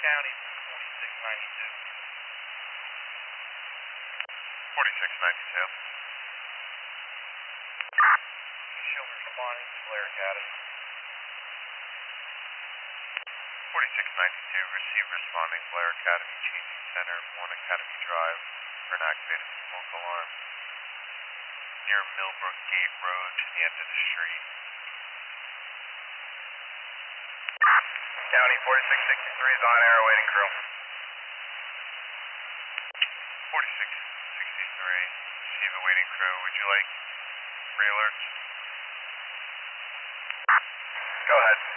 County 4692. 4692. Shield responding to Blair Academy. 4692, receive responding Blair Academy, changing center, 1 Academy Drive, for an activated smoke alarm near Millbrook Gate Road to the end of the street. County 4663 is on air awaiting crew. 4663, receive awaiting crew. Would you like re-alerts? Go ahead.